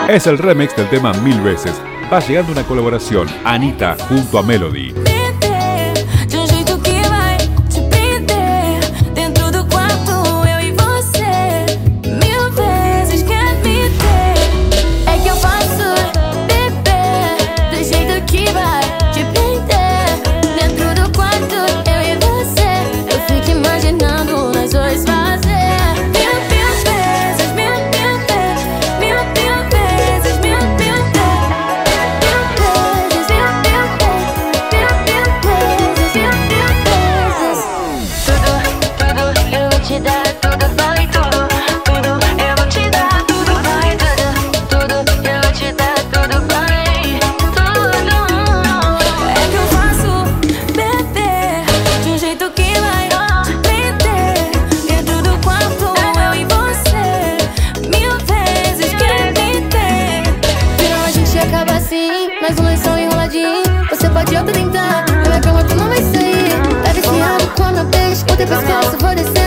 Es el remix del tema Mil Veces. Va llegando una colaboración, Anitta junto a Melody. Mais um lençol enroladinho, você pode auto tentar. Na minha cama tu não vai sair. Tá viciado com a minha vez, o teu pescoço vou descer.